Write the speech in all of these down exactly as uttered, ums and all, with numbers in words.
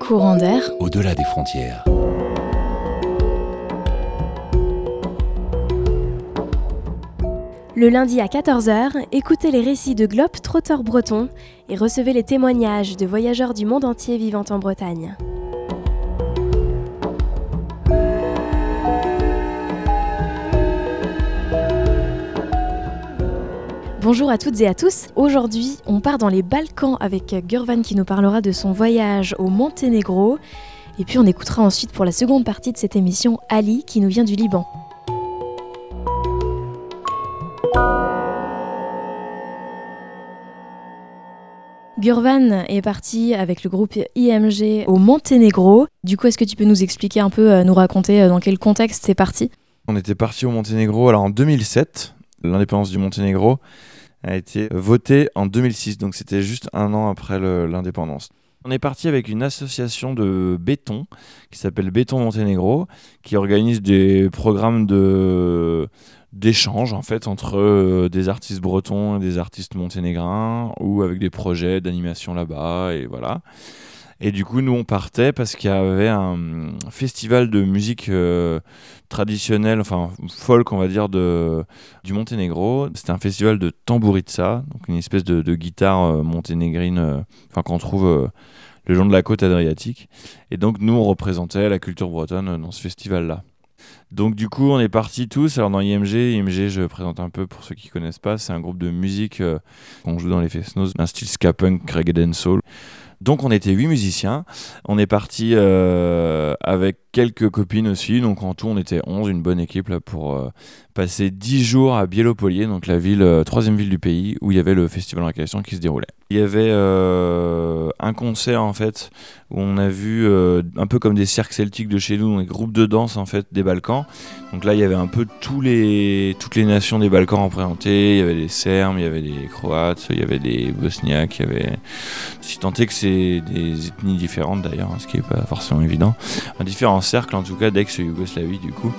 Courant d'air. Au-delà des frontières. Le lundi à quatorze heures, écoutez les récits de globe-trotteurs bretons et recevez les témoignages de voyageurs du monde entier vivant en Bretagne. Bonjour à toutes et à tous. Aujourd'hui, on part dans les Balkans avec Gurvan qui nous parlera de son voyage au Monténégro. Et puis on écoutera ensuite pour la seconde partie de cette émission Ali qui nous vient du Liban. Gurvan est parti avec le groupe I M G au Monténégro. Du coup, est-ce que tu peux nous expliquer un peu, nous raconter dans quel contexte c'est parti ? On était parti au Monténégro alors en deux mille sept. L'indépendance du Monténégro a été votée en deux mille six, donc c'était juste un an après le, l'indépendance. On est parti avec une association de béton qui s'appelle Béton Monténégro, qui organise des programmes de, d'échange en fait, entre euh, des artistes bretons et des artistes monténégrins, ou avec des projets d'animation là-bas, et voilà. Et du coup, nous, on partait parce qu'il y avait un festival de musique euh, traditionnelle, enfin folk, on va dire, de, du Monténégro. C'était un festival de tambouritsa, donc une espèce de, de guitare euh, monténégrine, euh, enfin qu'on trouve euh, le long de la côte adriatique. Et donc, nous, on représentait la culture bretonne dans ce festival-là. Donc du coup, on est partis tous. Alors dans I M G, I M G, je présente un peu pour ceux qui connaissent pas, c'est un groupe de musique euh, qu'on joue dans les Fest-Noz, un style ska punk, reggae dancehall. Donc on était huit musiciens, on est parti euh, avec quelques copines aussi, donc en tout on était onze, une bonne équipe là, pour euh, passer dix jours à Biélopolier, donc la ville, euh, troisième ville du pays, où il y avait le festival en question qui se déroulait. Il y avait euh, un concert en fait, où on a vu euh, un peu comme des cercles celtiques de chez nous, des groupes de danse en fait des Balkans. Donc là il y avait un peu tous les, toutes les nations des Balkans représentées, il y avait des Serbes, il y avait des Croates, il y avait des Bosniaques, il y avait... Si tant est que c'est des ethnies différentes d'ailleurs, hein, ce qui n'est pas forcément évident. Un différent cercle en tout cas d'ex-Yougoslavie du coup.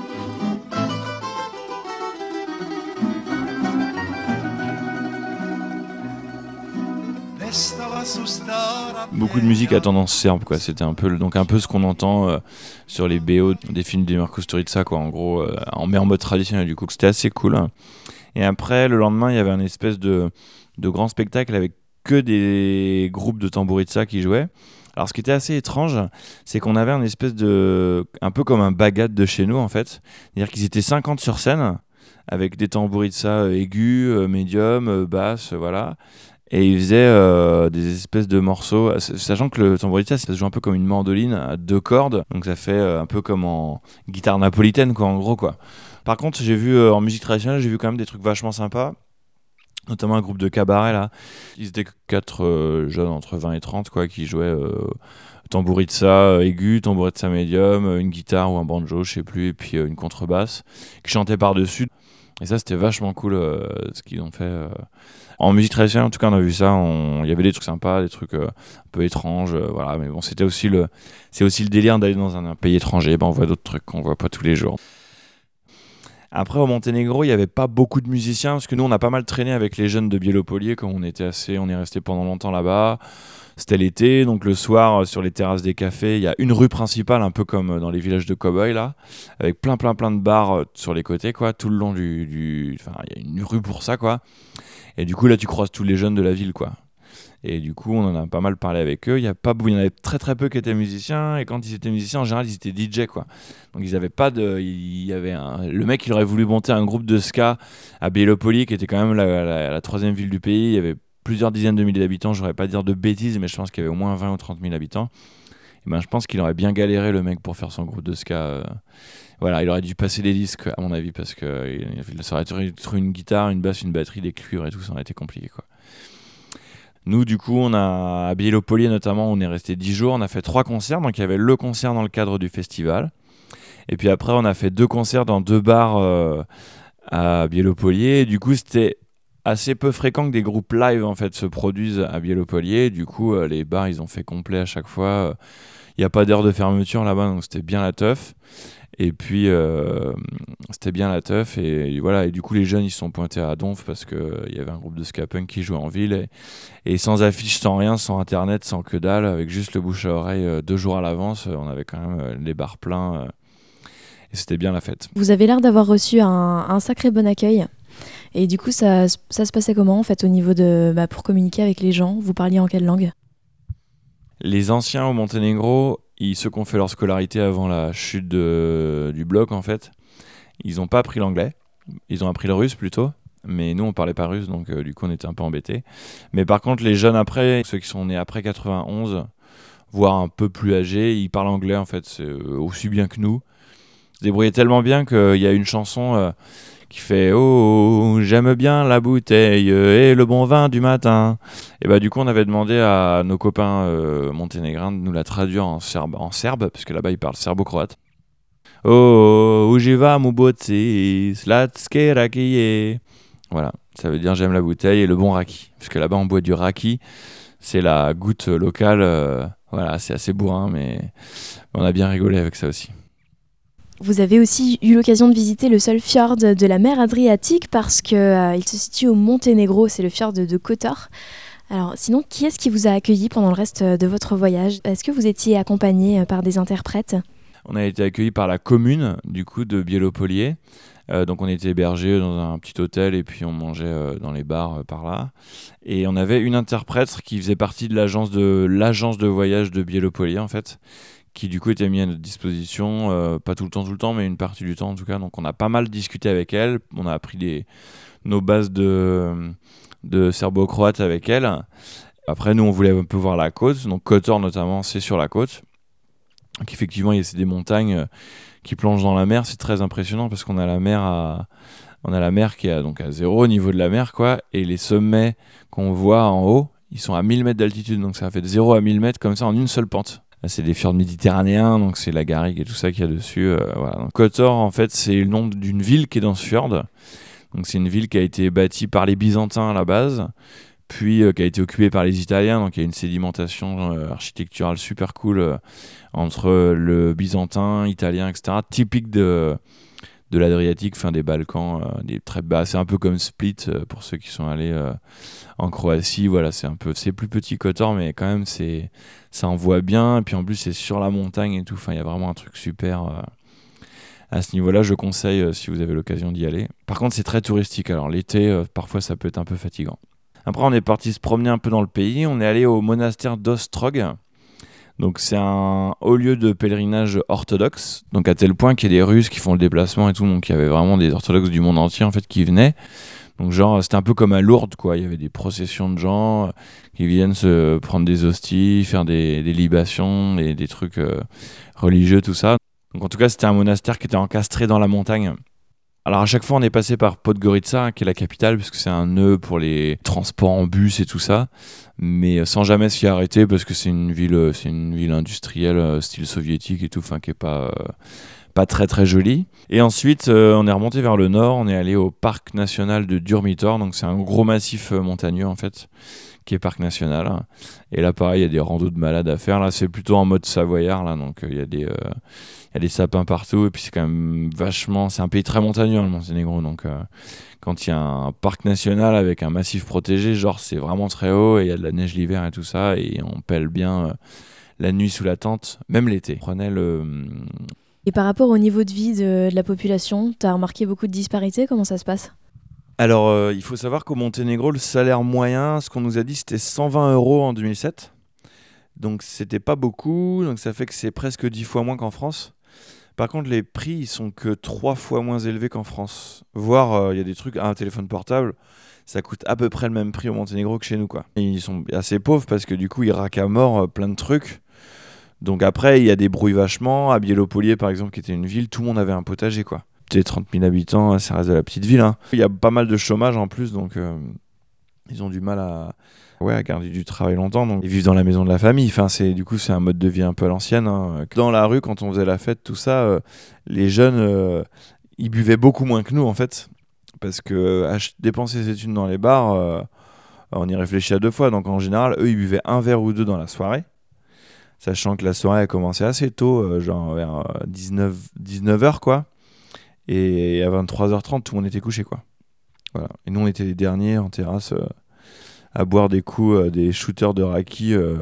Beaucoup de musique à tendance serbe, quoi. C'était un peu, donc un peu ce qu'on entend euh, sur les B O des films d'Emir Kusturica, quoi. En gros, euh, en, mais en mode traditionnel du coup. C'était assez cool. Et après, le lendemain, il y avait un espèce de, de grand spectacle avec que des groupes de tambouritsa qui jouaient. Alors ce qui était assez étrange, c'est qu'on avait un espèce de... un peu comme un bagat de chez nous en fait. C'est-à-dire qu'ils étaient cinquante sur scène, avec des tambouritsa aigus, euh, médium, euh, basses, euh, voilà. Et ils faisaient euh, des espèces de morceaux, sachant que le tambouritsa, ça se joue un peu comme une mandoline à deux cordes. Donc ça fait euh, un peu comme en guitare napolitaine, quoi, en gros, quoi. Par contre, j'ai vu euh, en musique traditionnelle, j'ai vu quand même des trucs vachement sympas. Notamment un groupe de cabaret là, ils étaient quatre euh, jeunes entre vingt et trente quoi, qui jouaient euh, tambouritsa euh, aigu, tambouritsa médium, euh, une guitare ou un banjo, je sais plus, et puis euh, une contrebasse, qui chantaient par-dessus. Et ça c'était vachement cool euh, ce qu'ils ont fait. Euh. En musique traditionnelle en tout cas on a vu ça, il y avait des trucs sympas, des trucs euh, un peu étranges, euh, voilà, mais bon c'était aussi le, c'est aussi le délire d'aller dans un, un pays étranger, ben, on voit d'autres trucs qu'on voit pas tous les jours. Après, au Monténégro, il n'y avait pas beaucoup de musiciens, parce que nous, on a pas mal traîné avec les jeunes de Biélopolier, comme on était assez, on est resté pendant longtemps là-bas. C'était l'été, donc le soir, sur les terrasses des cafés, il y a une rue principale, un peu comme dans les villages de cow-boys, là, avec plein, plein, plein de bars sur les côtés, quoi, tout le long du... du... Enfin, il y a une rue pour ça, quoi. Et du coup, là, tu croises tous les jeunes de la ville, quoi. Et du coup, on en a pas mal parlé avec eux. Il y a pas, il y en avait très très peu qui étaient musiciens. Et quand ils étaient musiciens, en général, ils étaient D J, quoi. Donc ils avaient pas de, il y avait un, le mec, il aurait voulu monter un groupe de ska à Biélopolier, qui était quand même la, la, la troisième ville du pays. Il y avait plusieurs dizaines de milliers d'habitants. Je voudrais pas dire de bêtises, mais je pense qu'il y avait au moins vingt ou trente mille habitants. Et ben, je pense qu'il aurait bien galéré le mec pour faire son groupe de ska. Voilà, il aurait dû passer des disques à mon avis parce que il, ça aurait trouvé une guitare, une basse, une batterie, des cuivres et tout, ça aurait été compliqué, quoi. Nous, du coup, on a, à Biélopolier notamment, on est resté dix jours, on a fait trois concerts. Donc, il y avait le concert dans le cadre du festival. Et puis après, on a fait deux concerts dans deux bars euh, à Biélopolier. Et du coup, c'était assez peu fréquent que des groupes live en fait se produisent à Biélopolier. Du coup, euh, les bars ils ont fait complet à chaque fois. Il n'y a pas d'heure de fermeture là-bas, donc c'était bien la teuf. Et puis euh, c'était bien la teuf et, et voilà. Et du coup, les jeunes ils se sont pointés à Donf parce que euh, il y avait un groupe de ska punk qui jouait en ville et, et sans affiche, sans rien, sans internet, sans que dalle, avec juste le bouche à oreille euh, deux jours à l'avance, euh, on avait quand même euh, les bars pleins euh, et c'était bien la fête. Vous avez l'air d'avoir reçu un, un sacré bon accueil. Et du coup, ça, ça se passait comment en fait au niveau de bah, pour communiquer avec les gens? Vous parliez en quelle langue? Les anciens au Monténégro, ils, ceux qui ont fait leur scolarité avant la chute de, du bloc en fait, ils n'ont pas appris l'anglais, ils ont appris le russe plutôt. Mais nous on parlait pas russe, donc euh, du coup on était un peu embêtés. Mais par contre les jeunes après, ceux qui sont nés après quatre-vingt-onze, voire un peu plus âgés, ils parlent anglais en fait, c'est, euh, aussi bien que nous. Ils se débrouillaient tellement bien qu'il y a une chanson euh, qui fait oh, j'aime bien la bouteille et le bon vin du matin. Et bah du coup on avait demandé à nos copains euh, monténégrins de nous la traduire en serbe, en serbe parce que là-bas ils parlent serbo-croate. Oh, uživa mu boci, slatske rakije. Voilà, ça veut dire j'aime la bouteille et le bon raki. Parce que là-bas on boit du raki, c'est la goutte locale. Euh, voilà, c'est assez bourrin, mais on a bien rigolé avec ça aussi. Vous avez aussi eu l'occasion de visiter le seul fjord de la mer Adriatique parce qu'il euh, se situe au Monténégro, c'est le fjord de, de Kotor. Alors sinon, qui est-ce qui vous a accueilli pendant le reste de votre voyage? Est-ce que vous étiez accompagné par des interprètes? On a été accueillis par la commune du coup de Biélopolier. Euh, donc on était hébergés dans un petit hôtel et puis on mangeait euh, dans les bars euh, par là. Et on avait une interprète qui faisait partie de l'agence de, l'agence de voyage de Biélopolier en fait, qui du coup était mise à notre disposition, euh, pas tout le temps, tout le temps, mais une partie du temps en tout cas. Donc on a pas mal discuté avec elle, on a appris des, nos bases de, de serbo-croate avec elle. Après nous on voulait un peu voir la côte, donc Kotor notamment c'est sur la côte. Donc effectivement il y a des montagnes qui plongent dans la mer, c'est très impressionnant parce qu'on a la mer à... on a la mer qui est à, donc à zéro au niveau de la mer quoi, et les sommets qu'on voit en haut, ils sont à mille mètres d'altitude, donc ça fait de zéro à mille mètres comme ça en une seule pente. C'est des fjords méditerranéens, donc c'est la garrigue et tout ça qu'il y a dessus. Euh, voilà. Donc, Kotor, en fait, c'est le nom d'une ville qui est dans ce fjord. Donc, c'est une ville qui a été bâtie par les Byzantins à la base, puis euh, qui a été occupée par les Italiens. Donc, il y a une sédimentation euh, architecturale super cool euh, entre le byzantin, italien, et cetera. Typique de, de l'Adriatique, fin des Balkans. Euh, des très bas. C'est un peu comme Split euh, pour ceux qui sont allés euh, en Croatie. Voilà, c'est un peu, c'est plus petit Kotor, mais quand même, c'est, ça envoie bien. Et puis en plus, c'est sur la montagne et tout. Enfin, il y a vraiment un truc super. Euh, à ce niveau-là, je conseille euh, si vous avez l'occasion d'y aller. Par contre, c'est très touristique. Alors l'été, euh, parfois, ça peut être un peu fatigant. Après, on est parti se promener un peu dans le pays. On est allé au monastère d'Ostrog. Donc c'est un haut lieu de pèlerinage orthodoxe, donc à tel point qu'il y a des Russes qui font le déplacement et tout, donc il y avait vraiment des orthodoxes du monde entier en fait qui venaient. Donc genre c'était un peu comme à Lourdes quoi, il y avait des processions de gens qui viennent se prendre des hosties, faire des, des libations et des trucs euh, religieux tout ça. Donc en tout cas c'était un monastère qui était encastré dans la montagne. Alors à chaque fois on est passé par Podgorica qui est la capitale puisque c'est un nœud pour les transports en bus et tout ça, mais sans jamais s'y arrêter parce que c'est une ville, c'est une ville industrielle style soviétique et tout, enfin qui est pas euh, pas très très jolie. Et ensuite euh, on est remonté vers le nord, on est allé au parc national de Durmitor, donc c'est un gros massif montagneux en fait qui est parc national. Et là pareil il y a des randos de malades à faire. Là c'est plutôt en mode savoyard là, donc il euh, y a des euh, il y a des sapins partout et puis c'est quand même vachement, c'est un pays très montagneux le Monténégro, donc euh, quand il y a un parc national avec un massif protégé, genre c'est vraiment très haut et il y a de la neige l'hiver et tout ça et on pèle bien euh, la nuit sous la tente, même l'été. Prenez le... Et par rapport au niveau de vie de, de la population, tu as remarqué beaucoup de disparités, comment ça se passe? Alors euh, il faut savoir qu'au Monténégro le salaire moyen, ce qu'on nous a dit c'était cent vingt euros en deux mille sept, donc c'était pas beaucoup, donc ça fait que c'est presque dix fois moins qu'en France. Par contre, les prix, ils sont que trois fois moins élevés qu'en France. Voire, il euh, y a des trucs, un téléphone portable, ça coûte à peu près le même prix au Monténégro que chez nous, quoi. Et ils sont assez pauvres parce que du coup, ils raquent à mort euh, plein de trucs. Donc après, il y a des brouilles vachement. À Biélopolier, par exemple, qui était une ville, tout le monde avait un potager, quoi. C'était trente mille habitants, ça reste de la petite ville, hein. Il y a pas mal de chômage en plus, donc euh, ils ont du mal à... Ouais, à garder du travail longtemps, donc ils vivent dans la maison de la famille. Enfin, c'est du coup c'est un mode de vie un peu à l'ancienne. Hein. Dans la rue, quand on faisait la fête, tout ça, euh, les jeunes, euh, ils buvaient beaucoup moins que nous en fait, parce que ach- dépenser ses thunes dans les bars, euh, on y réfléchit à deux fois. Donc en général, eux, ils buvaient un verre ou deux dans la soirée, sachant que la soirée a commencé assez tôt, euh, genre vers euh, dix-neuf heures, quoi. Et à vingt-trois heures trente, tout le monde était couché, quoi. Voilà. Et nous, on était les derniers en terrasse euh, à boire des coups, euh, des shooters de raki euh,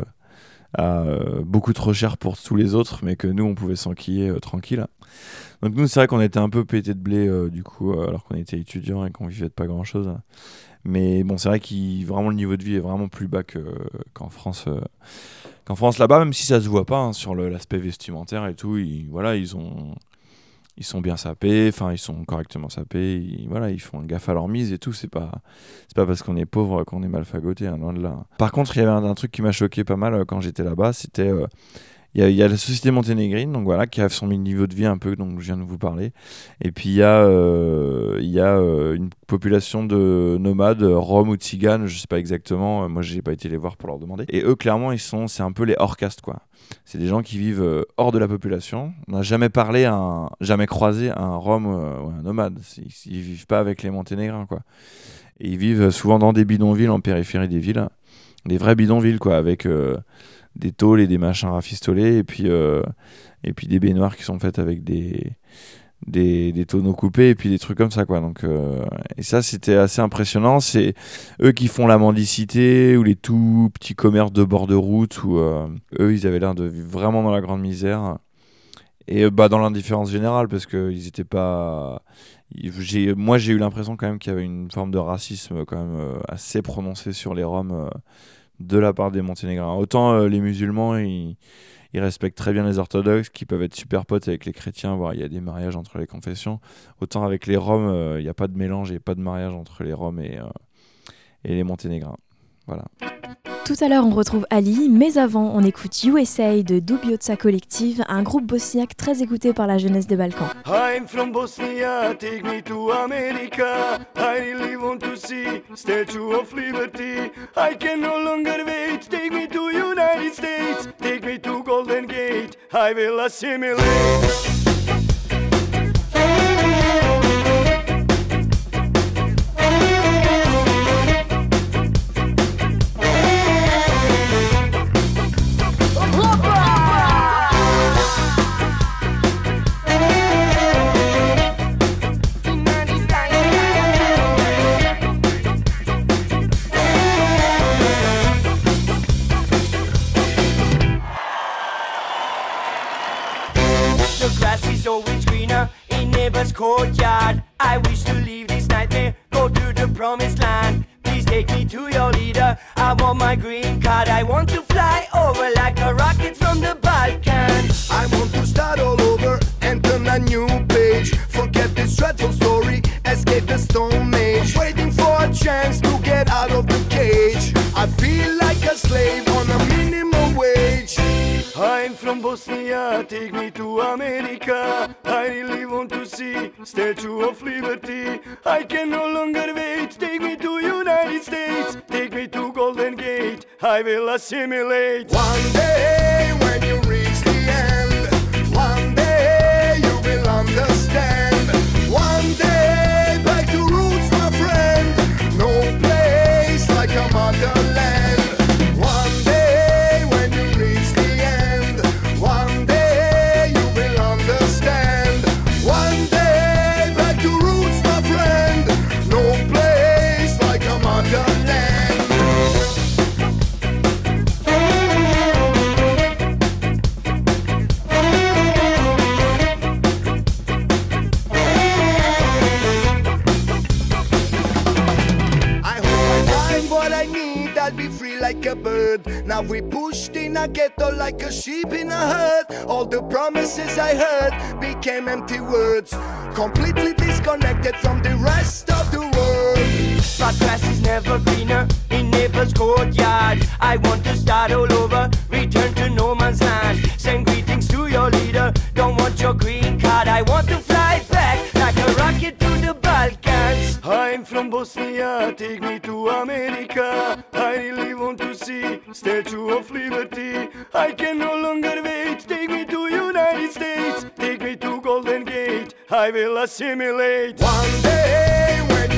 à euh, beaucoup trop cher pour tous les autres, mais que nous, on pouvait s'enquiller euh, tranquille. Donc nous, c'est vrai qu'on était un peu pété de blé, euh, du coup, euh, alors qu'on était étudiants et qu'on vivait de pas grand-chose. Mais bon, c'est vrai que vraiment le niveau de vie est vraiment plus bas que, qu'en France. Euh, qu'en France, là-bas, même si ça se voit pas hein, sur le, l'aspect vestimentaire et tout, ils, voilà, ils ont... Ils sont bien sapés, enfin ils sont correctement sapés, ils, voilà, ils font gaffe à leur mise et tout, c'est pas, c'est pas parce qu'on est pauvre qu'on est mal fagoté, hein, loin de là. Par contre, il y avait un, un truc qui m'a choqué pas mal euh, quand j'étais là-bas, c'était... euh, Il y, a, il y a la société monténégrine, donc voilà, qui a son niveau de vie un peu, dont je viens de vous parler. Et puis il y a, euh, il y a euh, une population de nomades, roms ou tziganes, je sais pas exactement. Moi, j'ai pas été les voir pour leur demander. Et eux, clairement, ils sont, c'est un peu les hors-castes, quoi. C'est des gens qui vivent euh, hors de la population. On n'a jamais parlé, à un, jamais croisé un rom euh, ou un nomade. Ils, ils vivent pas avec les monténégrins, quoi. Et ils vivent souvent dans des bidonvilles en périphérie des villes, des vrais bidonvilles, quoi, avec euh, des tôles et des machins rafistolés, et puis euh, et puis des baignoires qui sont faites avec des des, des tonneaux coupés et puis des trucs comme ça, quoi. Donc euh, et ça, c'était assez impressionnant. C'est eux qui font la mendicité ou les tout petits commerces de bord de route où euh, eux, ils avaient l'air de vivre vraiment dans la grande misère et euh, bah dans l'indifférence générale, parce que ils étaient pas j'ai moi j'ai eu l'impression quand même qu'il y avait une forme de racisme quand même euh, assez prononcée sur les Roms euh, de la part des Monténégrins. Autant euh, les musulmans, ils, ils respectent très bien les orthodoxes, qui peuvent être super potes avec les chrétiens, voire il y a des mariages entre les confessions. Autant avec les Roms, euh, il n'y a pas de mélange et pas de mariage entre les Roms et, euh, et les Monténégrins. Voilà. Tout à l'heure, on retrouve Ali, mais avant, on écoute U S A de Dubioza Collective, un groupe bosniaque très écouté par la jeunesse des Balkans. I'm from Bosnia, take me to America. I really want to see Statue of Liberty. I can no longer wait, take me to United States. Take me to Golden Gate, I will assimilate. Courtyard, I wish to leave this nightmare, go to the promised land. Please take me to your leader. I want my green card. I want to fly over like a rocket from the Balkans. I want to start all over and turn a new page. Forget this dreadful story, escape the Stone Age. Waiting for a chance to get out of the cage. I feel like a slave on a minimum wage. I'm from Bosnia, take me to America. I really want to see Statue of Liberty. I can no longer wait, take me to United States. Take me to Golden Gate, I will assimilate. One day when you reach the end, one day you will understand. One day back to roots, my friend. No place like a motherland. One day when you reach the end, one day you will understand. One day back to roots, my friend. No place like a motherland. I hope I find what I need, I'll be free like a bird. Now we pushed in a ghetto like a sheep in a herd. All the promises I heard became empty words, completely disconnected from the rest of the world. But grass is never greener in neighbor's courtyard. I want to start all over, return to no man's land. Send greetings to your leader, don't want your green card. I want to fly back like a rocket to the Balkans. I'm from Bosnia, take me to America. I really want to see Statue of Liberty. I can no longer wait, take me to United States. Take me to Golden Gate, I will assimilate. One day when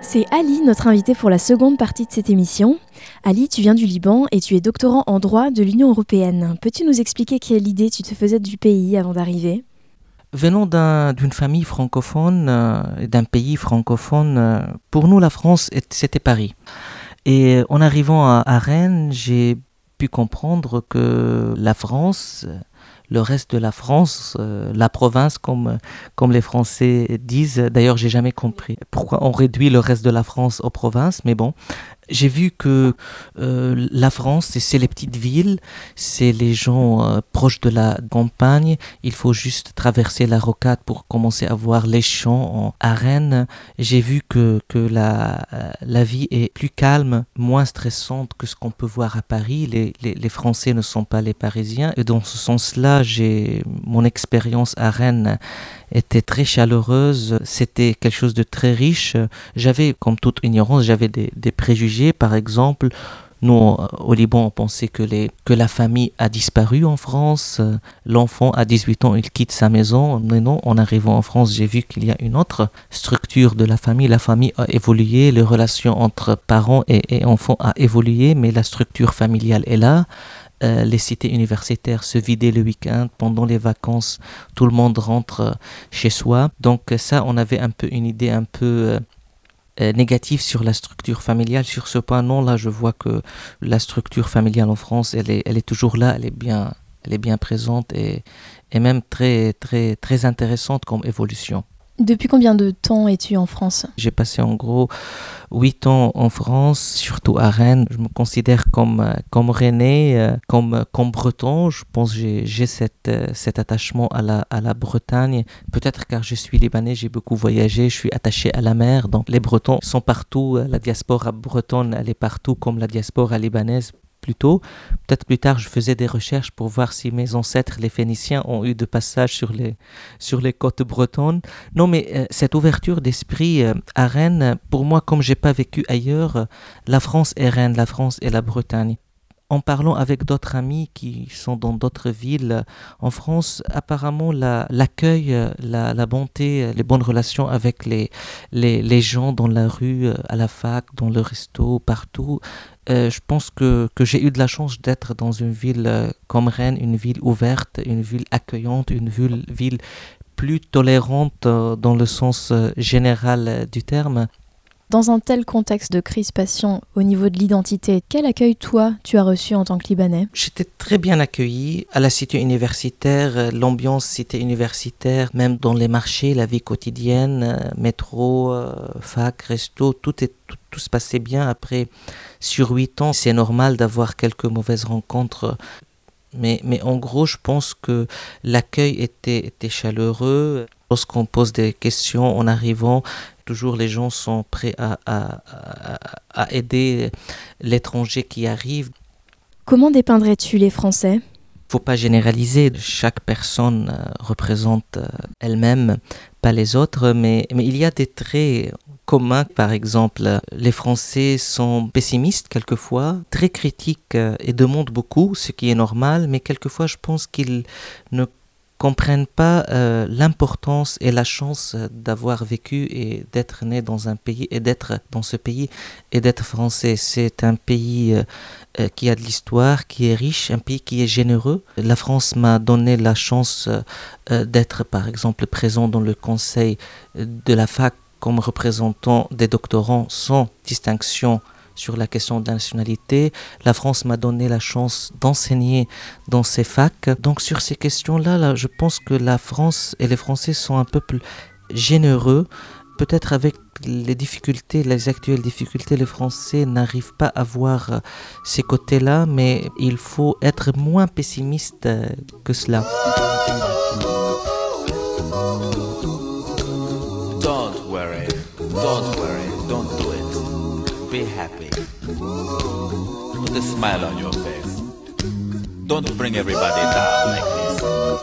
C'est Ali, notre invité pour la seconde partie de cette émission. Ali, tu viens du Liban et tu es doctorant en droit de l'Union européenne. Peux-tu nous expliquer quelle idée tu te faisais du pays avant d'arriver ? Venant d'un, d'une famille francophone, euh, d'un pays francophone, euh, pour nous la France, c'était Paris. Et en arrivant à, à Rennes, j'ai pu comprendre que la France, le reste de la France, euh, la province comme, comme les Français disent, d'ailleurs j'ai jamais compris pourquoi on réduit le reste de la France aux provinces, mais bon. J'ai vu que euh, la France, c'est, c'est les petites villes, c'est les gens euh, proches de la campagne. Il faut juste traverser la rocade pour commencer à voir les champs en, à Rennes. J'ai vu que, que la, euh, la vie est plus calme, moins stressante que ce qu'on peut voir à Paris. Les, les, les Français ne sont pas les Parisiens. Et dans ce sens-là, j'ai, mon expérience à Rennes était très chaleureuse. C'était quelque chose de très riche. J'avais, comme toute ignorance, j'avais des, des préjugés. Par exemple, nous, au Liban, on pensait que, les, que la famille a disparu en France. L'enfant, à dix-huit ans, il quitte sa maison. Mais non, en arrivant en France, j'ai vu qu'il y a une autre structure de la famille. La famille a évolué, les relations entre parents et, et enfants a évolué, mais la structure familiale est là. Euh, les cités universitaires se vidaient le week-end, pendant les vacances, tout le monde rentre chez soi. Donc ça, on avait un peu une idée un peu... Euh, Euh, négatif sur la structure familiale. Sur ce point, non, là, je vois que la structure familiale en France, elle est, elle est toujours là, elle est bien, elle est bien présente et, et même très, très, très intéressante comme évolution. Depuis combien de temps es-tu en France ? J'ai passé en gros huit ans en France, surtout à Rennes. Je me considère comme, comme Rennais, comme, comme Breton. Je pense que j'ai, j'ai cette, cet attachement à la, à la Bretagne. Peut-être car je suis Libanais, j'ai beaucoup voyagé, je suis attaché à la mer. Donc les Bretons sont partout, la diaspora bretonne, elle est partout comme la diaspora libanaise. Plutôt, peut-être plus tard, je faisais des recherches pour voir si mes ancêtres, les Phéniciens, ont eu de passage sur les, sur les côtes bretonnes. Non, mais euh, cette ouverture d'esprit euh, à Rennes, pour moi, comme j'ai pas vécu ailleurs, euh, la France est Rennes, la France est la Bretagne. En parlant avec d'autres amis qui sont dans d'autres villes en France, apparemment la, l'accueil, la, la bonté, les bonnes relations avec les, les, les gens dans la rue, à la fac, dans le resto, partout, euh, je pense que, que j'ai eu de la chance d'être dans une ville comme Rennes, une ville ouverte, une ville accueillante, une ville, ville plus tolérante dans le sens général du terme. Dans un tel contexte de crispation au niveau de l'identité, quel accueil, toi, tu as reçu en tant que Libanais ? J'étais très bien accueilli à la cité universitaire, l'ambiance cité universitaire, même dans les marchés, la vie quotidienne, métro, fac, resto, tout, est, tout, tout se passait bien. Après, sur huit ans, c'est normal d'avoir quelques mauvaises rencontres. Mais, mais en gros, je pense que l'accueil était, était chaleureux. Lorsqu'on pose des questions en arrivant, toujours les gens sont prêts à, à, à, à aider l'étranger qui arrive. Comment dépeindrais-tu les Français ? Il ne faut pas généraliser. Chaque personne euh, représente euh, elle-même, pas les autres, mais, mais il y a des traits communs. Par exemple, les Français sont pessimistes quelquefois, très critiques euh, et demandent beaucoup, ce qui est normal, mais quelquefois je pense qu'ils ne comprennent pas euh, l'importance et la chance d'avoir vécu et d'être né dans un pays et d'être dans ce pays et d'être français. C'est un pays euh, qui a de l'histoire, qui est riche, un pays qui est généreux. La France m'a donné la chance euh, d'être par exemple présent dans le conseil de la fac comme représentant des doctorants sans distinction sur la question de la nationalité. La France m'a donné la chance d'enseigner dans ces facs. Donc sur ces questions-là, là, je pense que la France et les Français sont un peuple généreux. Peut-être avec les difficultés, les actuelles difficultés, les Français n'arrivent pas à voir ces côtés-là, mais il faut être moins pessimiste que cela. Don't worry, don't worry, don't do it. Be happy. Put a smile on your face. Don't bring everybody down like this.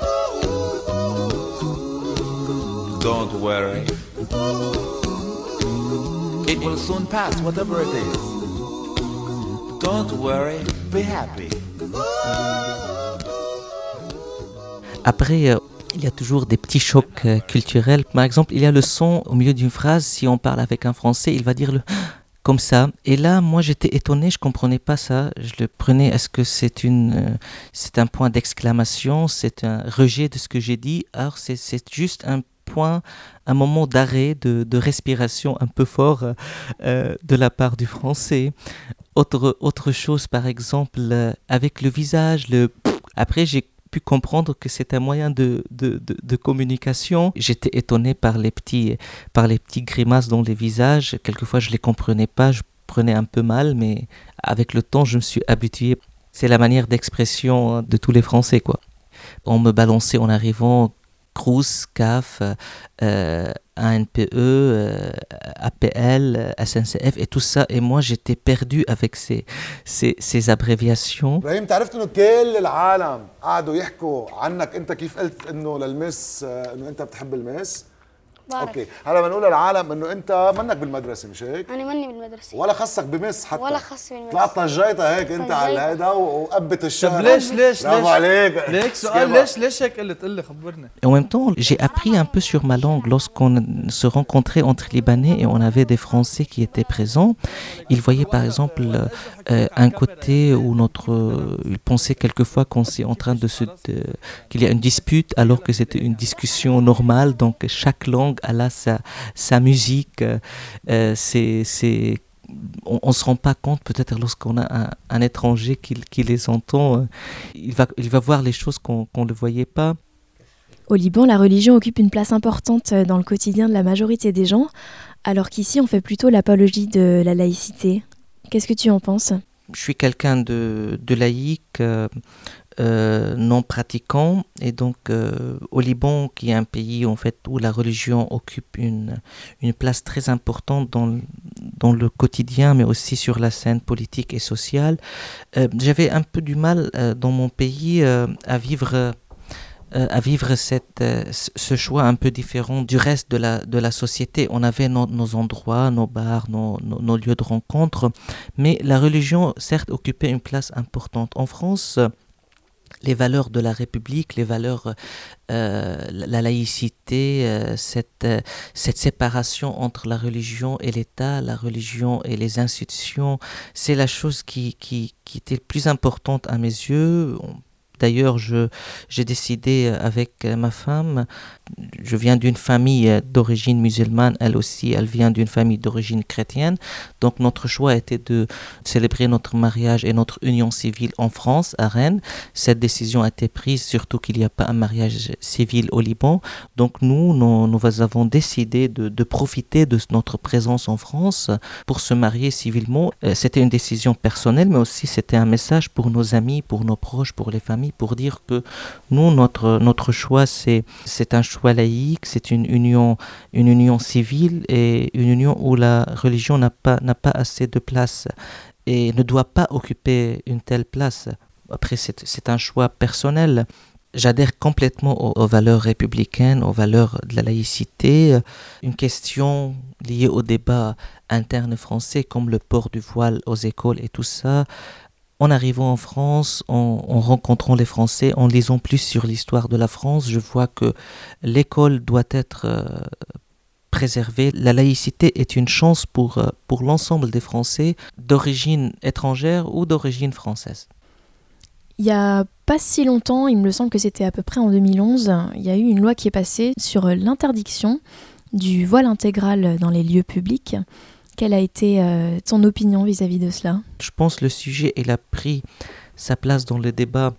Don't worry. It will soon pass, whatever it is. Don't worry, be happy. Après, Il y a toujours des petits chocs euh, culturels. Par exemple, il y a le son au milieu d'une phrase. Si on parle avec un Français, il va dire le comme ça. Et là, moi, j'étais étonné, je comprenais pas ça. Je le prenais, est-ce que c'est une, euh, c'est un point d'exclamation, c'est un rejet de ce que j'ai dit. Alors, c'est, c'est juste un point, un moment d'arrêt, de, de respiration un peu fort euh, de la part du Français. Autre, autre chose, par exemple, euh, avec le visage, le... Après, j'ai pu comprendre que c'est un moyen de, de, de, de communication. J'étais étonné par les petits, par les petits grimaces dans les visages. Quelquefois, je ne les comprenais pas, je prenais un peu mal, mais avec le temps, je me suis habitué. C'est la manière d'expression de tous les Français, quoi. On me balançait en arrivant Crous, C A F, euh, A N P E, euh, A P L, S N C F et tout ça. Et moi, j'étais perdu avec ces, ces, ces abréviations. إبراهيم تعرفت إنه كل العالم قعدوا يحكوا عنك أنت كيف قلت إنه للمس إنه أنت بتحب المس؟ بعرف. اوكي هلا بنقول للعالم انه انت منك بالمدرسه مش هيك؟ انا ماني بالمدرسه ولا خصك بمس حتى ولا خص بالمدرسه طلعت طجيتها هيك انت على طجيتها. هيدا وقبت الشهر. طب ليش ليش برافو ليش عليك. ليك سؤال ليش ليش هيك قلت قل لي خبرني. Et en même temps, j'ai appris un peu sur ma langue lorsqu'on se rencontrait entre Libanais et on avait des Français qui étaient présents. Ils voyaient par exemple euh, un côté où notre, euh, ils pensaient quelquefois qu'on est en train de se, de, qu'il y a une dispute alors que c'était une discussion normale. Donc chaque langue a sa sa musique. Euh, c'est c'est on ne se rend pas compte, peut-être lorsqu'on a un, un étranger qui, qui les entend, euh, il, va, il va voir les choses qu'on qu'on ne voyait pas. Au Liban, la religion occupe une place importante dans le quotidien de la majorité des gens, alors qu'ici on fait plutôt l'apologie de la laïcité. Qu'est-ce que tu en penses ? Je suis quelqu'un de, de laïque, euh, euh, non pratiquant, et donc euh, au Liban, qui est un pays en fait où la religion occupe une, une place très importante dans, dans le quotidien, mais aussi sur la scène politique et sociale, euh, j'avais un peu du mal euh, dans mon pays euh, à vivre... Euh, à vivre cette, euh, ce choix un peu différent du reste de la, de la société. On avait no, nos endroits, nos bars, nos, nos, nos lieux de rencontre, mais la religion, certes, occupait une place importante. En France, les valeurs de la République, les valeurs, euh, la laïcité, euh, cette, euh, cette séparation entre la religion et l'État, la religion et les institutions, c'est la chose qui, qui, qui était plus importante à mes yeux. On, D'ailleurs, je, j'ai décidé avec ma femme, je viens d'une famille d'origine musulmane, elle aussi, elle vient d'une famille d'origine chrétienne. Donc notre choix était de célébrer notre mariage et notre union civile en France, à Rennes. Cette décision a été prise, surtout qu'il n'y a pas un mariage civil au Liban. Donc nous, nous, nous avons décidé de, de profiter de notre présence en France pour se marier civilement. C'était une décision personnelle, mais aussi c'était un message pour nos amis, pour nos proches, pour les familles, pour dire que nous, notre, notre choix, c'est, c'est un choix laïque, c'est une union, une union civile et une union où la religion n'a pas, n'a pas assez de place et ne doit pas occuper une telle place. Après, c'est, c'est un choix personnel. J'adhère complètement aux, aux valeurs républicaines, aux valeurs de la laïcité. Une question liée au débat interne français, comme le port du voile aux écoles et tout ça, en arrivant en France, en, en rencontrant les Français, en lisant plus sur l'histoire de la France, je vois que l'école doit être euh, préservée. La laïcité est une chance pour, euh, pour l'ensemble des Français d'origine étrangère ou d'origine française. Il n'y a pas si longtemps, il me semble que c'était à peu près en deux mille onze, il y a eu une loi qui est passée sur l'interdiction du voile intégral dans les lieux publics. Quelle a été euh, ton opinion vis-à-vis de cela ? Je pense que le sujet, il a pris sa place dans le débat.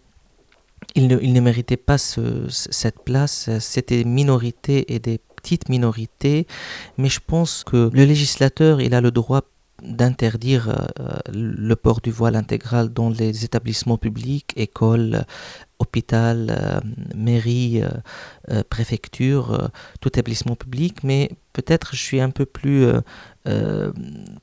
Il ne, il ne méritait pas ce, cette place. C'était des minorités et des petites minorités. Mais je pense que le législateur, il a le droit d'interdire euh, le port du voile intégral dans les établissements publics, écoles, hôpital, euh, mairie, euh, euh, préfecture, euh, tout établissement public, mais peut-être je suis un peu plus euh, euh,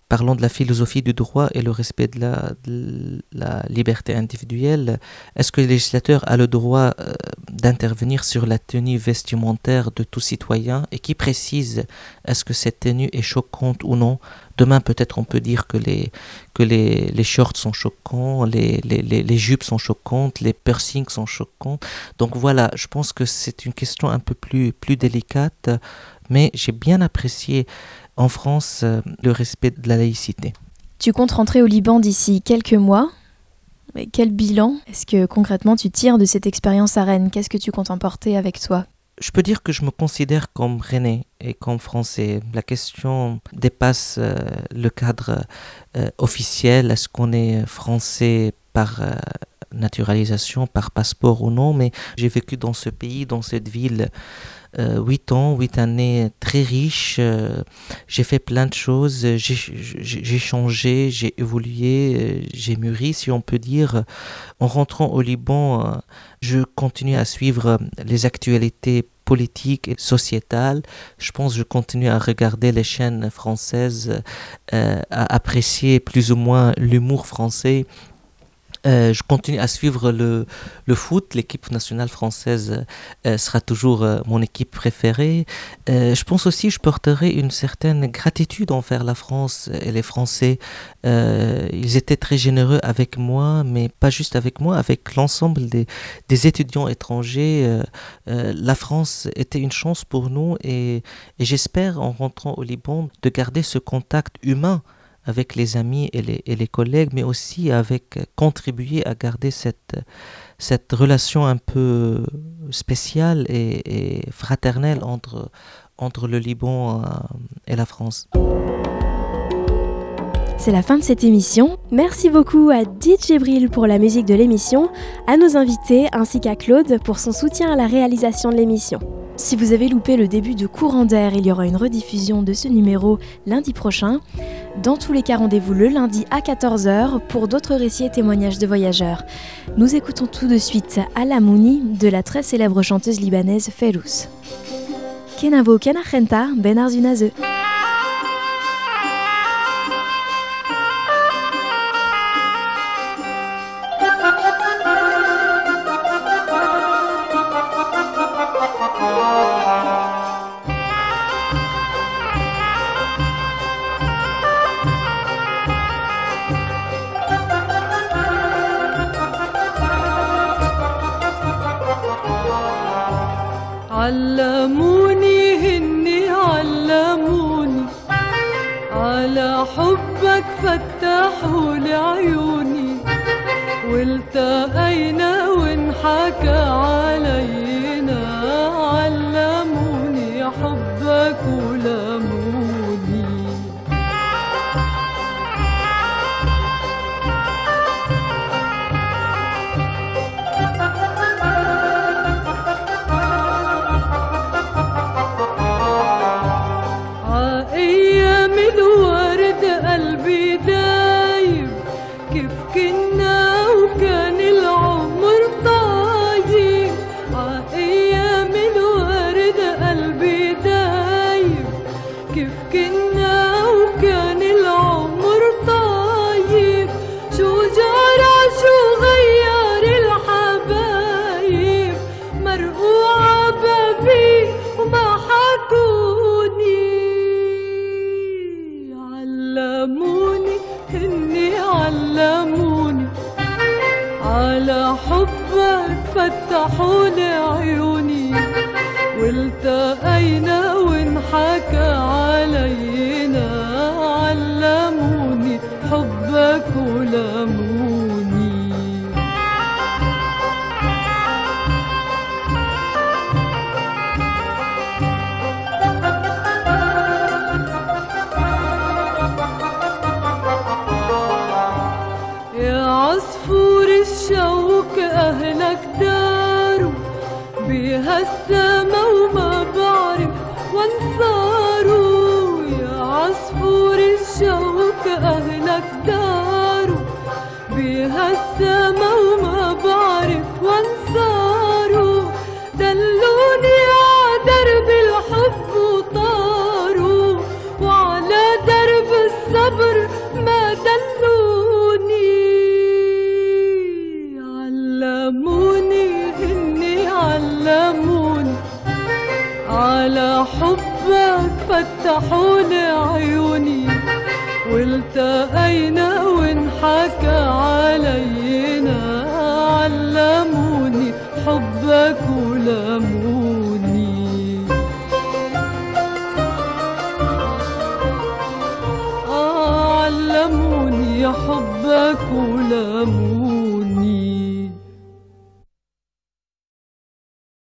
parlant de la philosophie du droit et le respect de la, de la liberté individuelle, est-ce que le législateur a le droit euh, d'intervenir sur la tenue vestimentaire de tout citoyen et qui précise est-ce que cette tenue est choquante ou non? Demain, peut-être on peut dire que les, que les, les shorts sont choquants, les, les, les, les jupes sont choquantes, les piercings sont choquants. Donc voilà, je pense que c'est une question un peu plus, plus délicate, mais j'ai bien apprécié en France euh, le respect de la laïcité. Tu comptes rentrer au Liban d'ici quelques mois. Mais quel bilan est-ce que concrètement tu tires de cette expérience à Rennes? Qu'est-ce que tu comptes emporter avec toi? Je peux dire que je me considère comme Rennais et comme Français. La question dépasse euh, le cadre euh, officiel. Est-ce qu'on est français par euh, naturalisation, par passeport ou non? Mais j'ai vécu dans ce pays, dans cette ville, euh, huit ans, huit années très riches. Euh, j'ai fait plein de choses. J'ai, j'ai, j'ai changé, j'ai évolué, euh, j'ai mûri, si on peut dire. En rentrant au Liban, euh, je continue à suivre les actualités politiques et sociétales. Je pense que je continue à regarder les chaînes françaises, euh, à apprécier plus ou moins l'humour français. Euh, je continue à suivre le, le foot. L'équipe nationale française euh, sera toujours euh, mon équipe préférée. Euh, je pense aussi que je porterai une certaine gratitude envers la France et les Français. Euh, ils étaient très généreux avec moi, mais pas juste avec moi, avec l'ensemble des, des étudiants étrangers. Euh, euh, la France était une chance pour nous et, et j'espère, en rentrant au Liban, de garder ce contact humain avec les amis et les, et les collègues, mais aussi avec contribuer à garder cette, cette relation un peu spéciale et, et fraternelle entre, entre le Liban et la France. C'est la fin de cette émission. Merci beaucoup à D J Bril pour la musique de l'émission, à nos invités ainsi qu'à Claude pour son soutien à la réalisation de l'émission. Si vous avez loupé le début de Courant d'air, il y aura une rediffusion de ce numéro lundi prochain. Dans tous les cas, rendez-vous le lundi à quatorze heures pour d'autres récits et témoignages de voyageurs. Nous écoutons tout de suite Alamouni de la très célèbre chanteuse libanaise Fayrouz. Kenavo Kenachenta Ben Arzunaze. علموني هني علموني على حبك فتحوا لي عيوني والتقينا وانحكى علينا علموني حبك ولموني قلبي دايب كيف كنا وكان العمر طايب عايام الورد قلبي دايب كيف كنا وكان العمر طايب شو جرى شو غير الحبايب مرقوعة بابي وما حكوني علموني هني علموني على حبك فتحوا لي عيوني والتقينا وانحكى علينا علموني حبك ولموني عصفور الشوك أهلك داروا بها السما وما بعرف وانصاروا يا عصفور الشوك أهلك داروا بها السما وما بعرف وانصاروا دلوني على درب الحب وطاروا وعلى درب الصبر والتقينا وانحكى علينا، علموني حبك ولموني. آه علموني حبك ولموني.